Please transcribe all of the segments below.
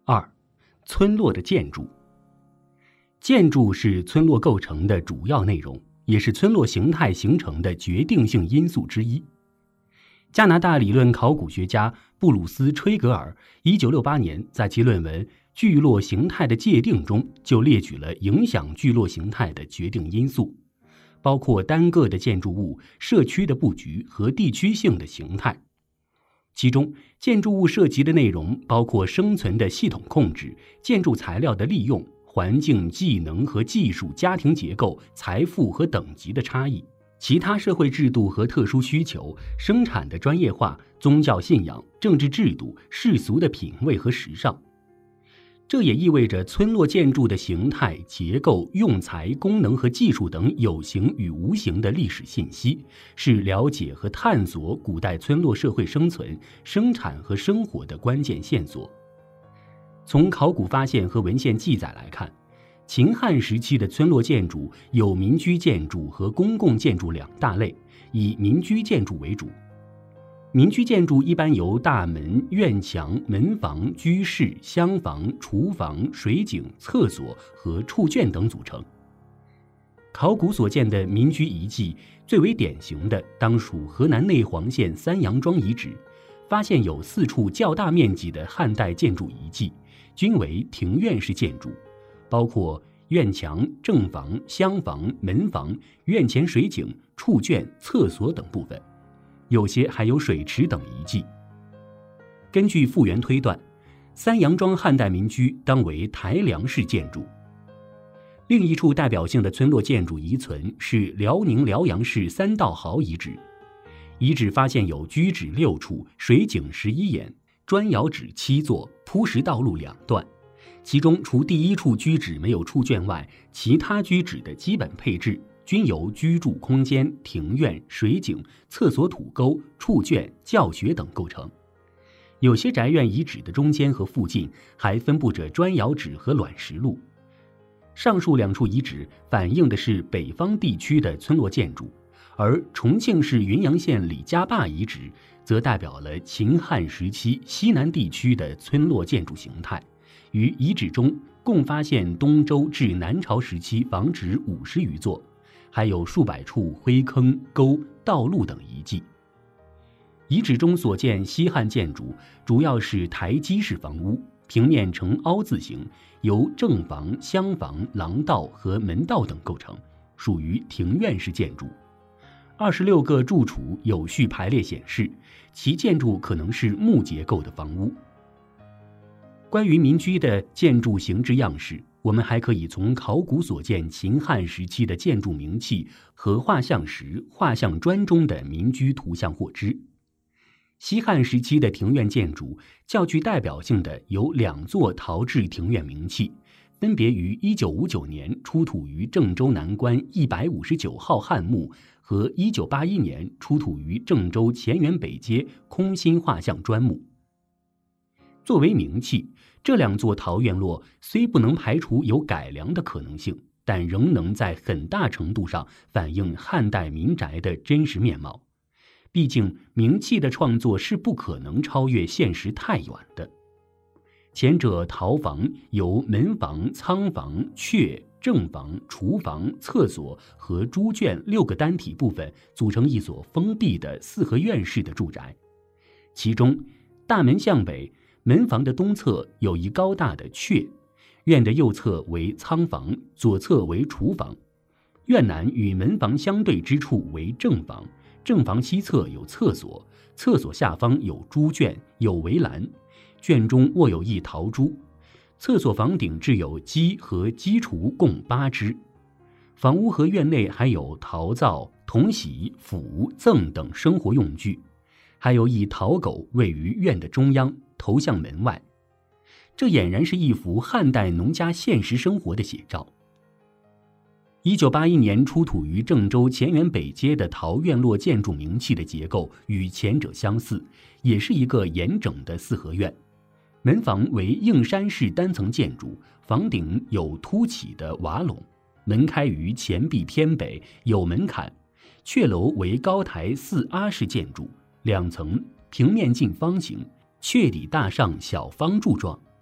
2. 村落的建筑。建筑是村落构成的主要内容，也是村落形态形成的决定性因素之一。加拿大理论考古学家布鲁斯·吹格尔1968年在其论文《聚落形态的界定》中就列举了影响聚落形态的决定因素，包括单个的建筑物、社区的布局和地区性的形态。其中，建筑物涉及的内容包括生存的系统控制、建筑材料的利用、环境、技能和技术、家庭结构、财富和等级的差异、其他社会制度和特殊需求、生产的专业化、宗教信仰、政治制度、世俗的品味和时尚。这也意味着村落建筑的形态、结构、用材、功能和技术等有形与无形的历史信息，是了解和探索古代村落社会生存、生产和生活的关键线索。从考古发现和文献记载来看，秦汉时期的村落建筑有民居建筑和公共建筑两大类，以民居建筑为主。民居建筑一般由大门、院墙、门房、居室、厢房、厨房、水井、厕所和畜圈等组成。考古所见的民居遗迹最为典型的当属河南内黄县三阳庄遗址，发现有4处较大面积的汉代建筑遗迹，均为庭院式建筑，包括院墙、正房、厢房、门房、院前水井、畜圈、厕所等部分，有些还有水池等遗迹。根据复原推断，三阳庄汉代民居当为抬梁式建筑。另一处代表性的村落建筑遗存是辽宁辽阳市三道壕遗址。遗址发现有居址6处、水井11眼、砖窑址7座、铺石道路2段，其中除第1处居址没有畜圈外，其他居址的基本配置均由居住空间、庭院、水井、厕所土沟、畜圈、教学等构成。有些宅院遗址的中间和附近还分布着砖窑址和卵石路。上述2处遗址反映的是北方地区的村落建筑，而重庆市云阳县李家坝遗址则代表了秦汉时期西南地区的村落建筑形态。于遗址中共发现东周至南朝时期房址50余座，还有数百处灰坑、沟、道路等遗迹。遗址中所见西汉建筑主要是台基式房屋，平面呈凹字形，由正房、厢房、廊道和门道等构成，属于庭院式建筑。26个柱础有序排列显示，其建筑可能是木结构的房屋。关于民居的建筑形制样式，我们还可以从考古所见秦汉时期的建筑名器和画像石、画像砖中的民居图像获知。西汉时期的庭院建筑较具代表性的有2座陶制庭院名器，分别于1959年出土于郑州南关159号汉墓和1981年出土于郑州乾元北街空心画像砖墓。作为名器，这2座陶院落虽不能排除有改良的可能性，但仍能在很大程度上反映汉代民宅的真实面貌。毕竟名器的创作是不可能超越现实太远的。前者陶房由门房、仓房、阙、正房、厨房、厕所和猪圈6个单体部分组成一所封闭的4合院式的住宅，其中大门向北，门房的东侧有一高大的阙，院的右侧为仓房，左侧为厨房。院南与门房相对之处为正房，正房西侧有厕所，厕所下方有猪圈，有围栏，圈中卧有一陶猪。厕所房顶置有鸡和鸡雏共8只。房屋和院内还有陶灶、铜洗、釜、甑等生活用具，还有一陶狗位于院的中央，投向门外。这俨然是一幅汉代农家现实生活的写照。1981年出土于郑州乾元北街的陶院落建筑名器的结构与前者相似，也是一个严整的4合院。门房为硬山式单层建筑，房顶有凸起的瓦垄，门开于前壁偏北，有门槛。阙楼为高台4阿式建筑，2层，平面近方形，阙底大上小方柱状，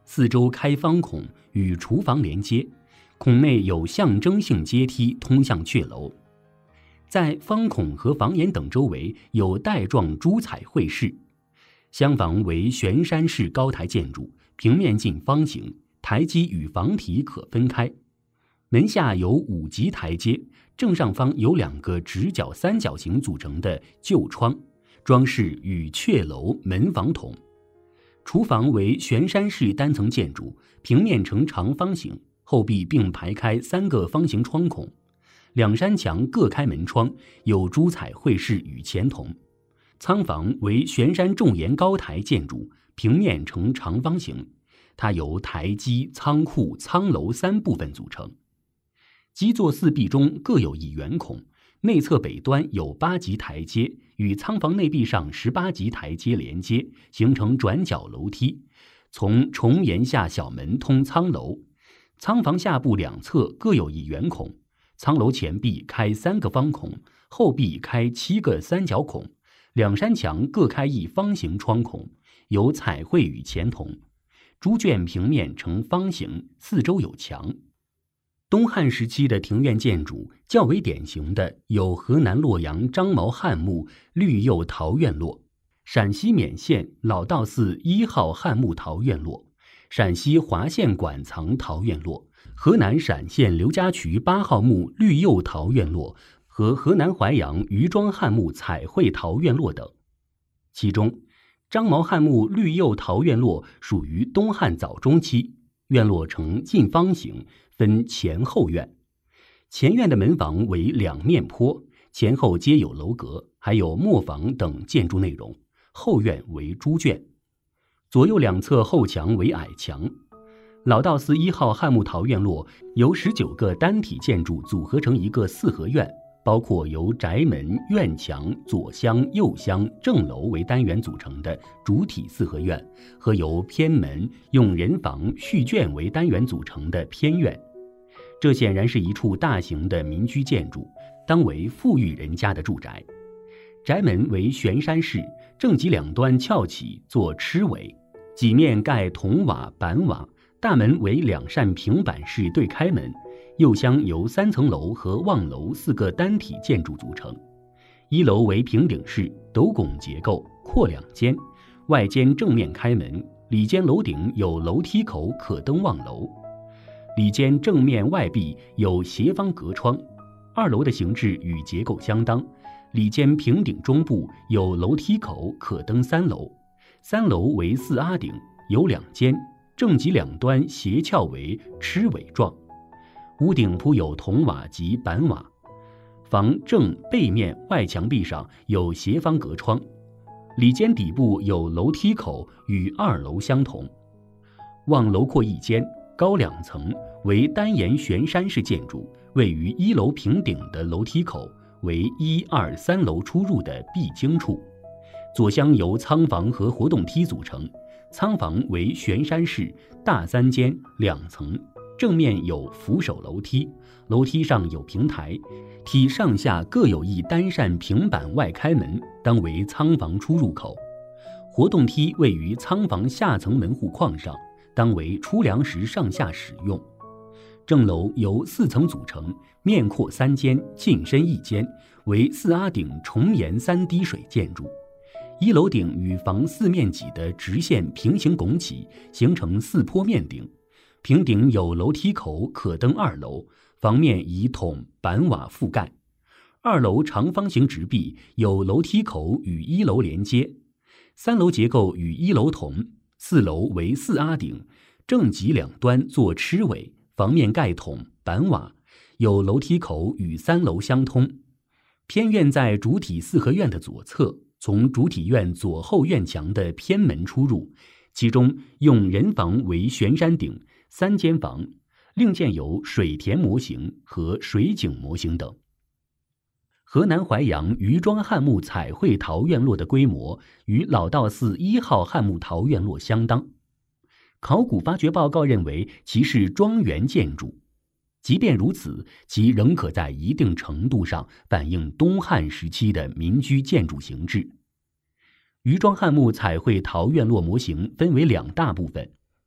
四周开方孔，与厨房连接，孔内有象征性阶梯通向阙楼。在方孔和房檐等周围有带状珠彩绘饰。厢房为悬山式高台建筑，平面近方形，台基与房体可分开。门下有5级台阶，正上方有2个直角三角形组成的旧窗，装饰与阙楼门房同。厨房为悬山式单层建筑，平面呈长方形，后壁并排开3个方形窗孔，两山墙各开门窗，有珠彩绘饰与前同。仓房为悬山重檐高台建筑，平面呈长方形，它由台基、仓库、仓楼3部分组成。基座4壁中各有1圆孔，内侧北端有8级台阶，与仓房内壁上18级台阶连接，形成转角楼梯，从重檐下小门通仓楼。仓房下部2侧各有1圆孔，仓楼前壁开3个方孔，后壁开7个三角孔，两山墙各开1方形窗孔，有彩绘与前同。猪圈平面呈方形，四周有墙。东汉时期的庭院建筑较为典型的有河南洛阳张毛汉墓绿釉陶院落、陕西勉县老道寺1号汉墓陶院落、陕西华县馆藏陶院落、河南陕县刘家渠8号墓绿釉陶院落和河南淮阳余庄汉墓彩绘陶院落等。其中张毛汉墓绿釉陶院落属于东汉早中期，院落呈近方形，分前后院。前院的门房为2面坡，前后皆有楼阁，还有磨坊等建筑内容。后院为猪圈，左右2侧后墙为矮墙。老道寺1号汉墓陶院落由19个单体建筑组合成一个4合院，包括由宅门、院墙、左厢、右厢、正楼为单元组成的主体4合院，和由偏门、用人房、续圈为单元组成的偏院。这显然是一处大型的民居建筑，当为富裕人家的住宅。宅门为悬山式，正脊2端翘起做螭尾，几面盖铜瓦、板瓦。大门为2扇平板式对开门。右厢由3层楼和望楼4个单体建筑组成。1楼为平顶式，斗拱结构，扩2间，外间正面开门，里间楼顶有楼梯口可登望楼。里间正面外壁有斜方隔窗。2楼的形制与结构相当，里间平顶中部有楼梯口可登3楼。3楼为4阿顶，有2间，正脊2端斜翘为螭尾状。屋顶铺有铜瓦及板瓦。房正背面外墙壁上有斜方隔窗。里间底部有楼梯口，与2楼相同。望楼阔1间，高2层，为单檐悬山式建筑，位于1楼平顶的楼梯口，为1、2、3楼出入的必经处。左厢由仓房和活动梯组成，仓房为悬山式，大3间2层，正面有扶手楼梯，楼梯上有平台，体上下各有1单扇平板外开门，当为仓房出入口。活动梯位于仓房下层门户框上，当为出粮时上下使用。正楼由4层组成，面阔3间，进深1间，为4阿顶重檐3滴水建筑。1楼顶与房4面脊的直线平行拱起，形成4坡面顶。平顶有楼梯口可登2楼，房面以筒板瓦覆盖。2楼长方形直壁，有楼梯口与1楼连接。3楼结构与1楼同。4楼为4阿顶，正脊2端做螭尾，房面盖筒板瓦，有楼梯口与3楼相通。偏院在主体4合院的左侧，从主体院左后院墙的偏门出入，其中用人房为悬山顶3间房，另建有水田模型和水井模型等。河南淮阳余庄汉墓彩绘陶院落的规模与老道寺1号汉墓陶院落相当。考古发掘报告认为其是庄园建筑，即便如此，其仍可在一定程度上反映东汉时期的民居建筑形制。余庄汉墓彩绘陶院落模型分为2大部分，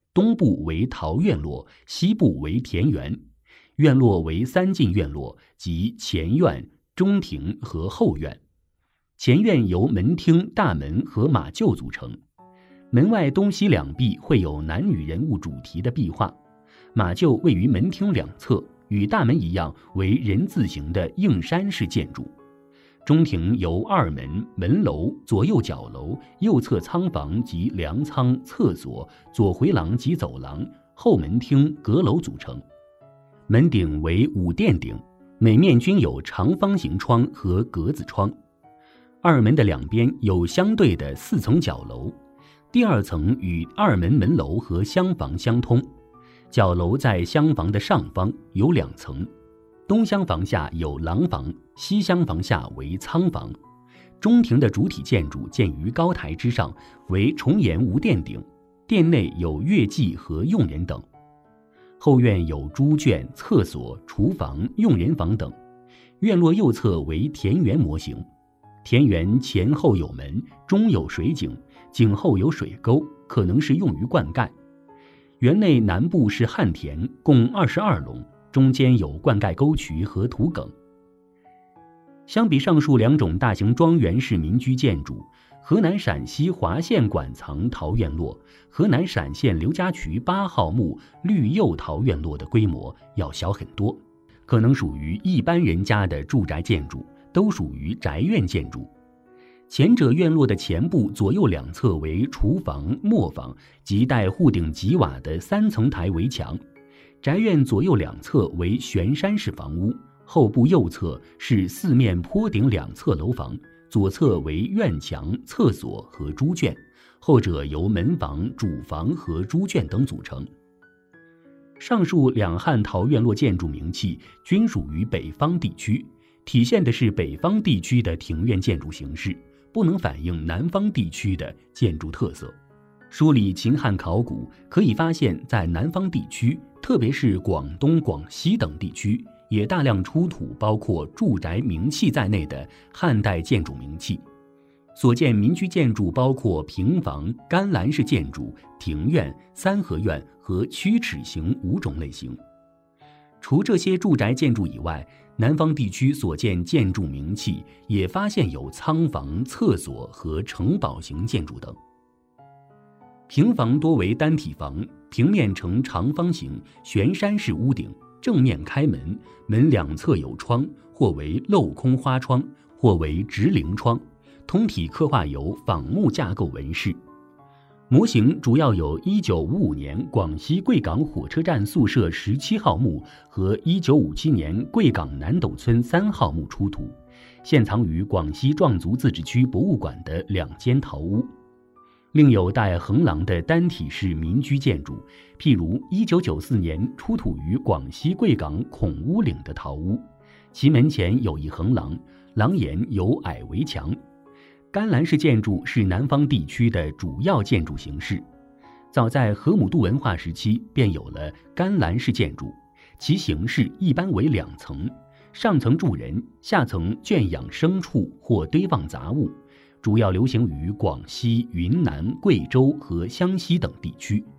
东部为陶院落，西部为田园。院落为3进院落，即前院、中庭和后院。前院由门厅、大门和马厩组成，门外东西两壁绘有男女人物主题的壁画。马厩位于门厅两侧，与大门一样为人字形的硬山式建筑。中庭由2门、门楼、左右角楼、右侧仓房及粮仓、厕所、左回廊及走廊、后门厅、阁楼组成。门顶为5殿顶，每面均有长方形窗和格子窗。2门的两边有相对的4层角楼，第2层与2门门楼和厢房相通。角楼在厢房的上方，有2层，东厢房下有廊房，西厢房下为仓房。中庭的主体建筑建于高台之上，为重檐无殿顶，殿内有乐伎和用人等。后院有猪圈、厕所、厨房、用人房等。院落右侧为田园模型，田园前后有门，中有水井，井后有水沟，可能是用于灌溉。园内南部是旱田，共22垄，中间有灌溉沟渠和土埂。相比上述2种大型庄园式民居建筑，河南陕西滑县馆藏陶院落、河南陕县刘家渠8号墓绿釉陶院落的规模要小很多，可能属于一般人家的住宅建筑，都属于宅院建筑。前者院落的前部左右2侧为厨房、磨坊及带户顶脊瓦的3层台围墙，宅院左右2侧为悬山式房屋，后部右侧是4面坡顶2侧楼房，左侧为院墙、厕所和猪圈，后者由门房、主房和猪圈等组成。上述2汉陶院落建筑名气均属于北方地区，体现的是北方地区的庭院建筑形式，不能反映南方地区的建筑特色。梳理秦汉考古，可以发现在南方地区，特别是广东、广西等地区，也大量出土包括住宅名器在内的汉代建筑名器。所见民居建筑包括平房、干栏式建筑、庭院、三合院和曲尺形5种类型。除这些住宅建筑以外，南方地区所见建筑名器也发现有仓房、厕所和城堡型建筑等。平房多为单体房，平面呈长方形，悬山式屋顶，正面开门，门两侧有窗，或为镂空花窗，或为直棂窗，通体刻画有仿木架构纹饰。模型主要有1955年广西贵港火车站宿舍17号墓和1957年贵港南斗村3号墓出土，现藏于广西壮族自治区博物馆的2间陶屋。另有带横廊的单体式民居建筑，譬如1994年出土于广西贵港孔屋岭的陶屋，其门前有一横廊，廊檐有矮围墙。干栏式建筑是南方地区的主要建筑形式，早在河姆渡文化时期便有了干栏式建筑，其形式一般为2层，上层住人，下层圈养牲畜或堆放杂物，主要流行于广西、云南、贵州和湘西等地区。